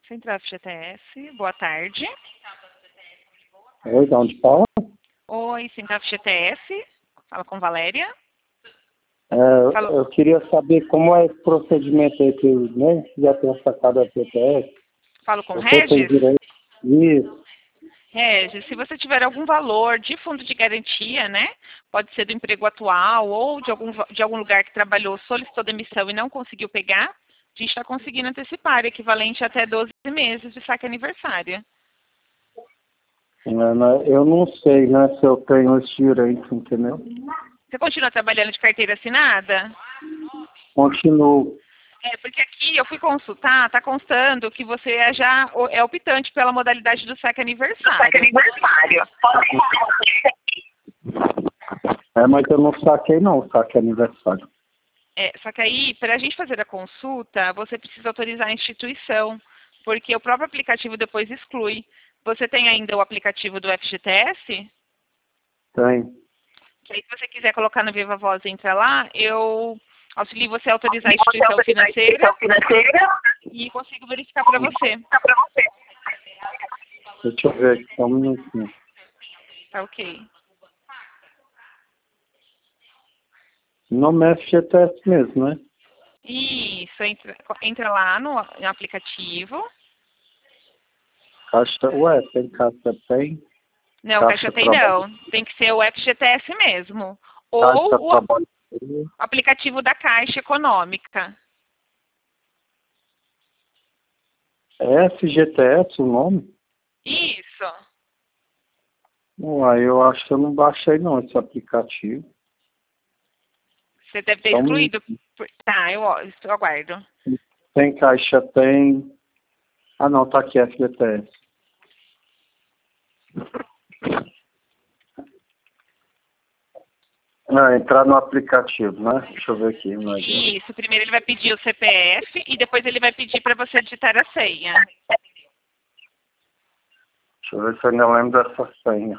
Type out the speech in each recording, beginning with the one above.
Central FGTS, boa tarde. Oi, de onde fala? Oi, Central FGTS, fala com Valéria. Eu queria saber como é esse procedimento aí que, né, já tem sacado a FGTS. Falo com Você tem Regis. direito? Isso. Regis, se você tiver algum valor de fundo de garantia, né? Pode ser do emprego atual ou de algum lugar que trabalhou, solicitou demissão e não conseguiu pegar, a gente está conseguindo antecipar, equivalente a até 12 meses de saque aniversário. Eu não sei, né, se eu tenho esse direito, entendeu? Você continua trabalhando de carteira assinada? Continuo. Porque aqui eu fui consultar, está constando que você é optante pela modalidade do saque aniversário. Mas eu não saquei não, saque aniversário. Só que aí, para a gente fazer a consulta, você precisa autorizar a instituição, porque o próprio aplicativo depois exclui. Você tem ainda o aplicativo do FGTS? Tem. Que aí, se você quiser colocar no Viva Voz e entra lá, eu auxilio você a autorizar a instituição financeira e consigo verificar para você. Deixa eu ver aqui, só um minutinho. Tá ok. O nome é FGTS mesmo, né? Isso, entra lá no aplicativo. Caixa, tem caixa, tem. Não, Caixa tem não. Tem que ser o FGTS mesmo. Ou o aplicativo da Caixa Econômica. É FGTS o nome? Isso. Uai, eu acho que eu não baixei não esse aplicativo. Você deve ter excluído. Tá, eu aguardo. Tem Caixa, tem. Ah não, tá aqui, FGTS. Entrar no aplicativo, né? Deixa eu ver aqui. Isso, primeiro ele vai pedir o CPF e depois ele vai pedir para você digitar a senha. Deixa eu ver se eu ainda lembro dessa senha.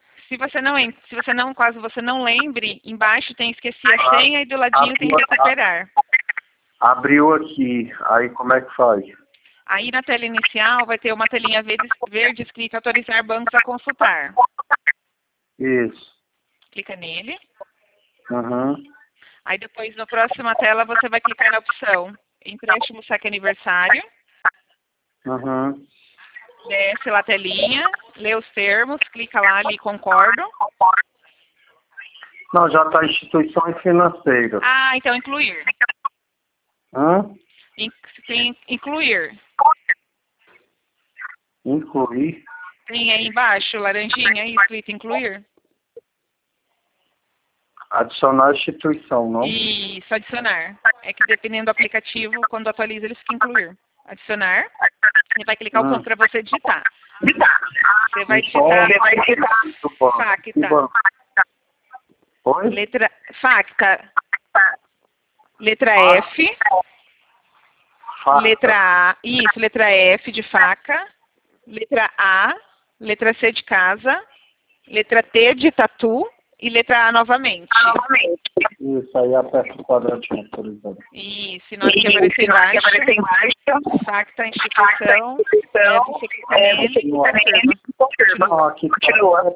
Caso você não lembre, embaixo tem esqueci a senha e do ladinho tem recuperar. Abriu aqui, aí como é que faz? Aí na tela inicial vai ter uma telinha verde escrita autorizar bancos a consultar. Isso. Clica nele. Uhum. Aí depois, na próxima tela, você vai clicar na opção empréstimo saque aniversário. Uhum. Desce lá a telinha, lê os termos, clica lá ali, concordo. Não, já está instituições financeiras. Ah, então incluir. Hã? Tem incluir. Incluir? Tem aí embaixo, laranjinha, aí escrito incluir. Adicionar instituição, não? Isso, adicionar. É que dependendo do aplicativo, quando atualiza, ele fica incluir. Adicionar. Você vai clicar o ponto para você digitar. Você vai digitar FACTA. Oi? FACTA. Letra F. Faca. Letra A. Isso, letra F de faca. Letra A. Letra C de casa. Letra T de tatu. E letra A novamente. Isso, aí aperta o quadradinho, por exemplo. Isso, na hora que aparecer embaixo, FACTA, instituição, você clica nele e confirma. Não, aqui continua.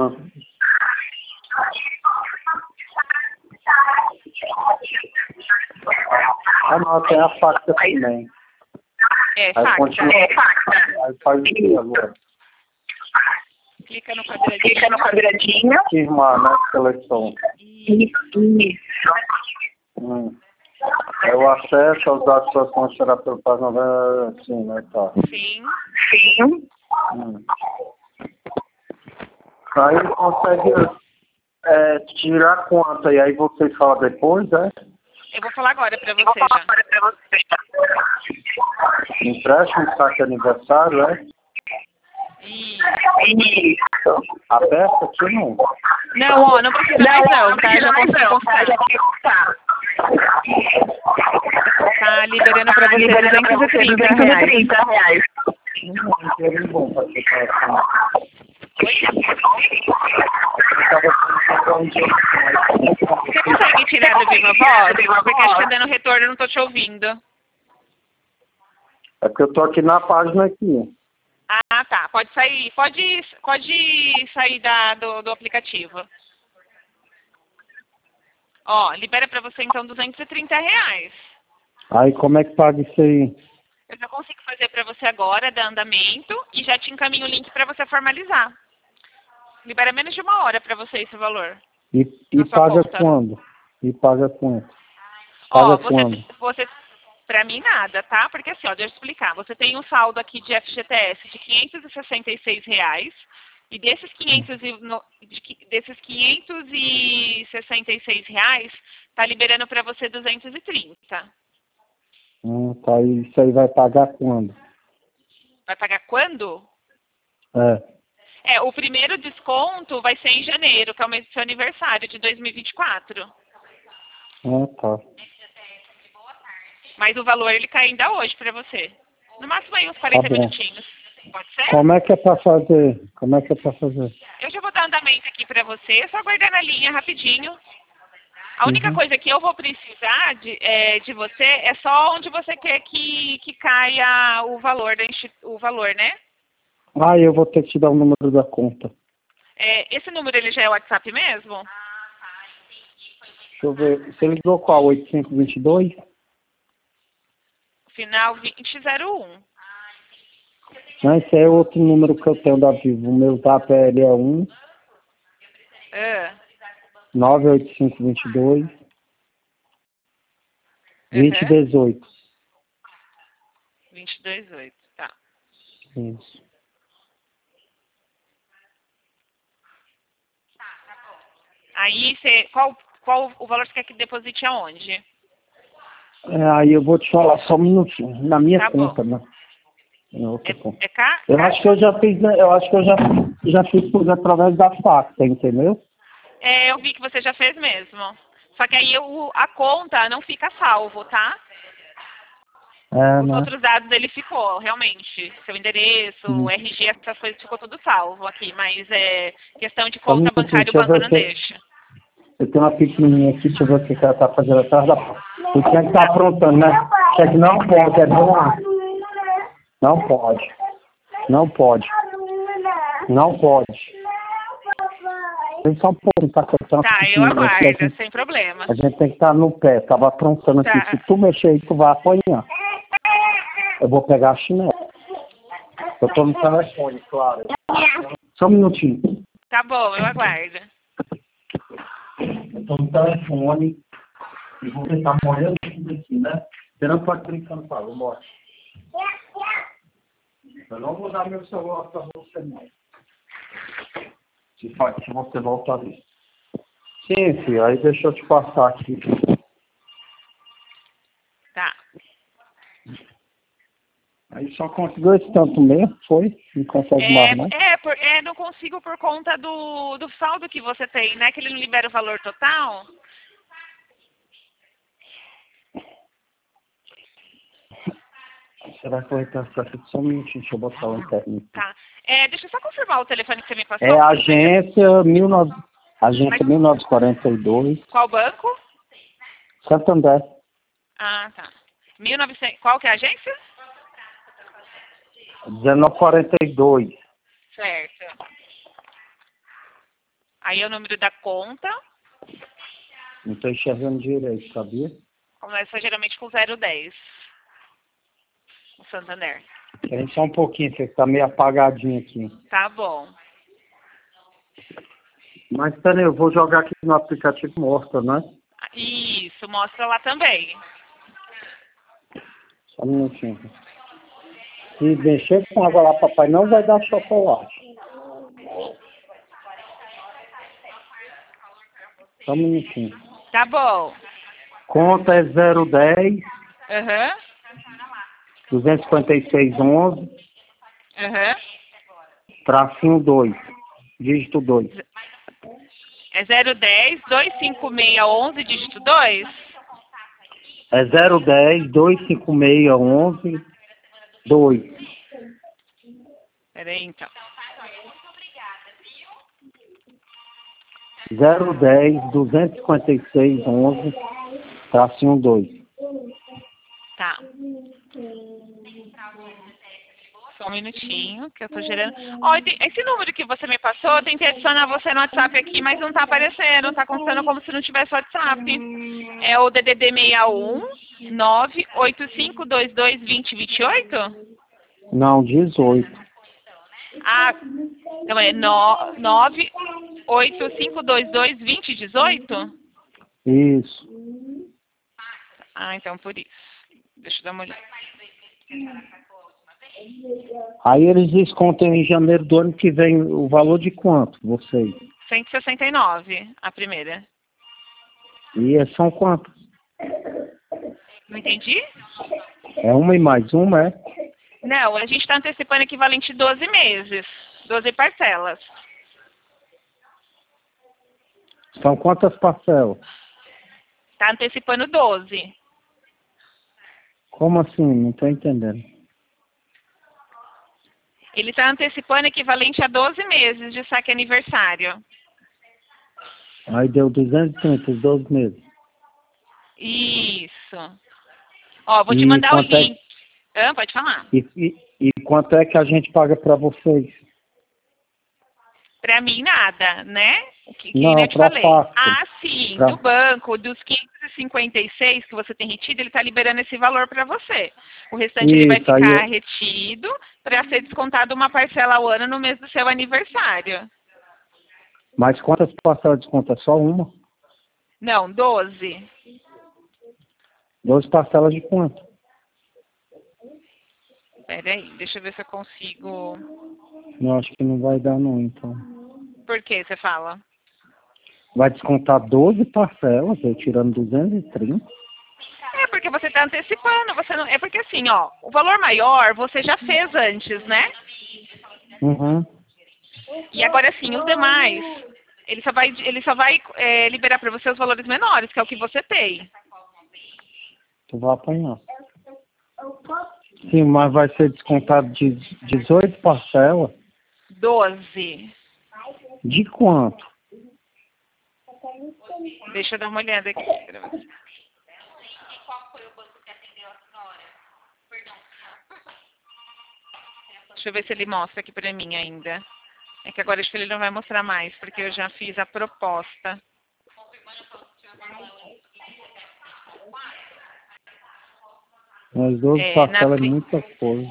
Ah, não, tem a FACTA também. FACTA. Aí faz o que agora? Clica no quadradinho. Firmar, né? Seleção. Isso. O acesso aos dados pessoais será pelo pagamento, sim, né? Tá. Sim. Aí consegue tirar a conta e aí vocês falam depois, é? Eu vou falar agora pra você já. Empréstimo, saque aniversário, é? Isso. Aberta aqui não? Não, não precisa mais não, tá? Já consegui consultar. Tá liberando pra você R$230. Não, bom pra ficar Você consegue tirar do Viva Voz? Porque acho que tá dando retorno, eu não tô te ouvindo. É porque eu tô aqui na página aqui. Ah, tá. Pode sair do aplicativo. Ó, libera para você então R$ 230. Aí como é que paga isso aí? Eu já consigo fazer para você agora, dar andamento, e já te encaminho o link para você formalizar. Libera menos de 1 hora para você esse valor. E paga quando? E paga quanto? Ó, Paga quando? você para mim nada, tá? Porque assim, ó, deixa eu explicar. Você tem um saldo aqui de FGTS de R$ 566 e desses desses R$ 566 tá liberando para você 230. Tá, isso aí vai pagar quando? Vai pagar quando? É. O primeiro desconto vai ser em janeiro, que é o mês do seu aniversário, de 2024. Tá. Mas o valor, ele cai ainda hoje pra você. No máximo aí uns 40 minutinhos. Pode ser? Como é que é pra fazer? Eu já vou dar andamento aqui pra você, só aguardar na linha rapidinho. A única coisa que eu vou precisar de você é só onde você quer que caia o valor, né? Eu vou ter que te dar o número da conta. Esse número, ele já é o WhatsApp mesmo? Deixa eu ver. Você ligou qual? 8522? Final 2001. Não, esse é outro número que eu tenho da Vivo. O meu zap é 98522 2018. 2018, tá. Isso. Aí, qual o valor que você quer que deposite aonde? Aí eu vou te falar só um minutinho. Na minha conta, né? Eu acho que eu já fiz, né? Eu acho que eu já fiz tudo através da fax, entendeu? Eu vi que você já fez mesmo. Só que aí a conta não fica salvo, tá? Os outros dados ele ficou, realmente. Seu endereço, o RG, essas coisas ficou tudo salvo aqui. Mas questão de conta bancária, o banco não deixa. Eu tenho uma pequenininha aqui, deixa eu ver o que ela tá fazendo atrás da porta. Eu tinha que estar aprontando, né? É que não pode, é bom lá. Não pode. Não pode. Não pode. Vem só um pouco, tá cortando. Tá, eu aguardo, sem problema. A gente tem que estar no pé, tava aprontando aqui. Se tu mexer aí, tu vai apanhar. Eu vou pegar a chinela. Eu tô no telefone, claro. Só um minutinho. Tá bom, eu aguardo. Eu tô no telefone e vou tentar molhando tudo aqui, né? Você não pode brincar no palo, bora. Eu não vou dar meu celular pra você, não. Se você voltar ali. Sim, filho, aí deixa eu te passar aqui. Tá. Aí só conseguiu esse tanto mesmo, foi? Não consegue mais, não? Não consigo por conta do saldo que você tem, né? Que ele não libera o valor total. Você vai cortar essa aqui só um minutinho, deixa eu botar o internet. Tá. Deixa eu só confirmar o telefone que você me passou. É a agência 1942. Qual banco? Santander. Ah, tá. 1900, qual que é a agência? 1942. Certo. Aí é o número da conta. Não estou enxergando direito, sabia? Começa geralmente com 010. O Santander. Espera só um pouquinho, você está meio apagadinho aqui. Tá bom. Mas peraí, eu vou jogar aqui no aplicativo mostra, né? Isso, mostra lá também. Só um minutinho. Se mexer com água lá, papai não vai dar chocolate. Só um minutinho. Tá bom. Conta é 010. 25611. Tracinho 2. Dígito 2. É 010 25611, dígito 2? É 010 25611 2. Peraí, então. 010 25611 tracinho 2. Tá. Só um minutinho, que eu tô gerando. Ó, esse número que você me passou, eu tentei adicionar você no WhatsApp aqui, mas não tá aparecendo. Tá constando como se não tivesse WhatsApp. É o DDD 61 985222028? Não, 18. Ah, então é 985222018? Isso. Ah, então por isso. Deixa eu dar uma olhada. Aí eles descontam em janeiro do ano que vem o valor de quanto, vocês? 169, a primeira. E são quantos? Não entendi? É uma e mais uma, é? Não, a gente está antecipando equivalente a 12 meses, 12 parcelas. São quantas parcelas? Está antecipando 12. Como assim? Não estou entendendo. Ele está antecipando equivalente a 12 meses de saque aniversário. Aí deu 230, os 12 meses. Isso. Ó, vou te E mandar o quanto é link. Ah, pode falar. E quanto é que a gente paga para vocês? Para mim, nada, né? Que Não, eu te para falei. fácil. Ah, sim. Pra... Do banco, dos 556 que você tem retido, ele está liberando esse valor para você. O restante ele vai Isso, aí ficar retido para ser descontado uma parcela ao ano no mês do seu aniversário. Mas quantas parcelas de desconto? É só uma? Não, 12. 12 parcelas de quanto? Peraí, deixa eu ver se eu consigo. Eu acho que não vai dar não, então. Por que você fala? Vai descontar 12 parcelas, eu tirando 230. É porque você está antecipando, você não. É porque assim, ó, o valor maior você já fez antes, né? Uhum. E agora sim, os demais, ele só vai liberar para você os valores menores, que é o que você tem. Tu vai apanhar. Sim, mas vai ser descontado de 18 parcelas. 12. De quanto? Deixa eu dar uma olhada aqui pra você. Deixa eu ver se ele mostra aqui pra mim ainda. É que agora acho que ele não vai mostrar mais, porque eu já fiz a proposta. As 12 parcelas é muita coisa.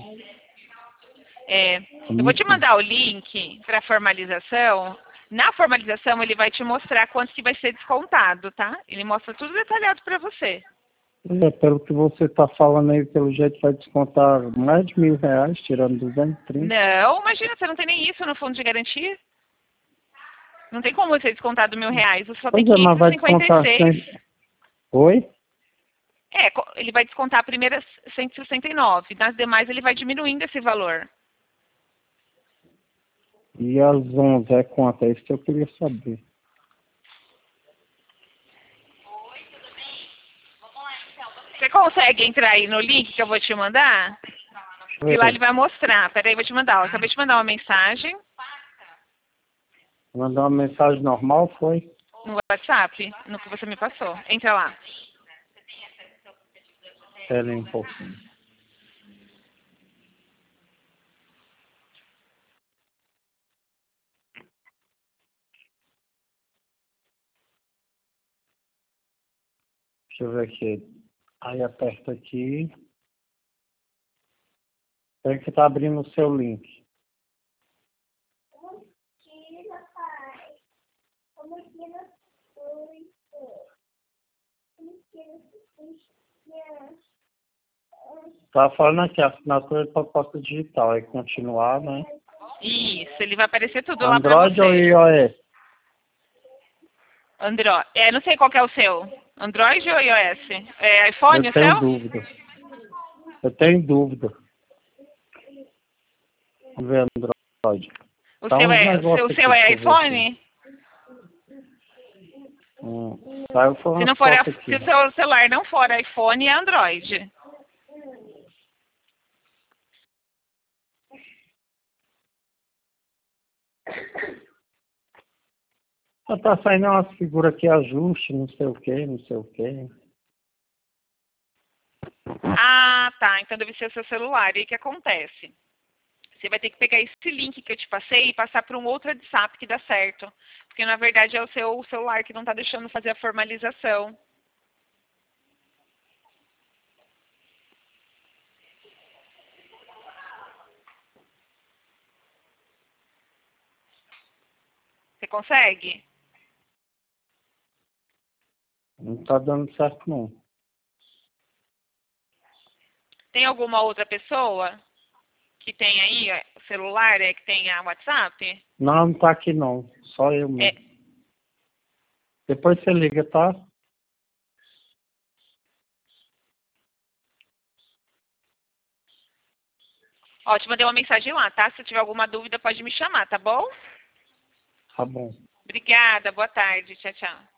Eu vou te mandar o link para formalização. Na formalização ele vai te mostrar quanto que vai ser descontado, tá? Ele mostra tudo detalhado para você. Pelo que você está falando aí, pelo jeito vai descontar mais de R$ 1.000, tirando 230. Não, imagina, você não tem nem isso no fundo de garantia. Não tem como você descontar do R$ 1.000, você só tem Pois é, mas vai descontar 556. Oi? Ele vai descontar a primeira 169. Nas demais ele vai diminuindo esse valor. E as 11 é quanto? É isso que eu queria saber. Você consegue entrar aí no link que eu vou te mandar? E lá ele vai mostrar. Peraí, vou te mandar. Eu acabei de mandar uma mensagem Mandar uma mensagem normal, foi? no WhatsApp, no que você me passou. Entra lá. Espera aí um pouquinho. Deixa eu ver aqui. Aí aperta aqui. Espera que tá abrindo o seu link. Tá falando aqui, assinatura de proposta digital. Aí continuar, né? Isso, ele vai aparecer tudo lá pra Android você. ou iOS? Android. Não sei qual que é o seu. Android ou iOS? É iPhone Eu o tenho seu? dúvida. Eu tenho dúvida. Vamos ver Android. O Tá seu uns é, negócios o seu aqui é pra eu ver aqui. iPhone? Saiu foi Se umas não for, fotos aqui. se o seu celular não for iPhone, é Android. Tá saindo umas figuras aqui, ajuste, não sei o que, não sei o que. Ah, tá. Então deve ser o seu celular. E aí o que acontece? Você vai ter que pegar esse link que eu te passei e passar para um outro WhatsApp que dá certo. Porque na verdade é o seu celular que não está deixando fazer a formalização. Você consegue? Não tá dando certo, não. Tem alguma outra pessoa que tem aí o celular, que tem a WhatsApp? Não, não tá aqui, não. Só eu É, mesmo. Depois você liga, tá? ó, te mandei uma mensagem lá, tá? Se tiver alguma dúvida, pode me chamar, tá bom? Tá bom. Obrigada, boa tarde. Tchau, tchau.